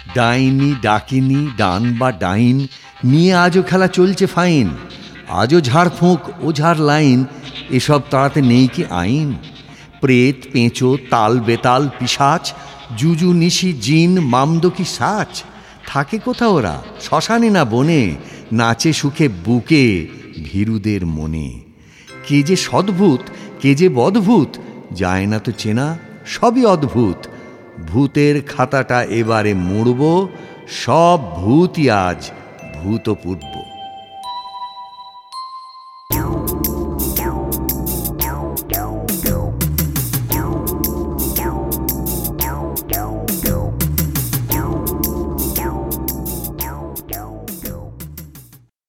ডাইনি ডাকিনি ডান বা ডাইন নিয়ে আজও খেলা চলছে ফাইন। আজও ঝাড়ফুঁক ওঝার লাইন, এসব তাড়াতে নেই কি আইন? প্রেত পেঁচো তাল বেতাল পিশাচ, জুজু নিশি জিন মামদকি সাচ, থাকে কোথাও ওরা শ্মশানে না বনে, নাচে সুখে বুকে ভীরুদের মনে। কে যে সদ্ভূত কে যে বদভূত, যায় না তো চেনা, সবই অদ্ভুত। ভূতের খাতাটা এবারে মুড়ব, সব ভূতই আজ ভূতপূর্ব।